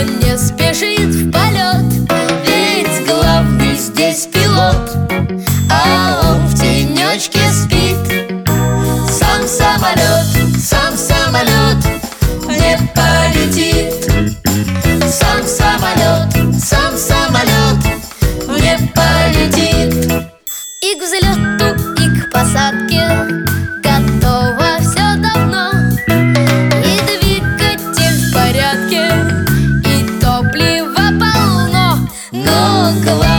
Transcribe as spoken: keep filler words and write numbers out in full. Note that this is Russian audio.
не спешит в полет, ведь главный здесь пилот, а он в тенечке спит. Сам самолет, сам самолет не полетит. Сам самолет, сам самолет не полетит. И к взлету, и к посадке готово все давно. И двигатель в порядке, и топлива полно. Но главное